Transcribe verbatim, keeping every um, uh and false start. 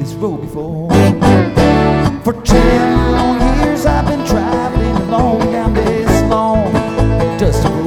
this road before. For ten long years I've been traveling alone down this long, dusty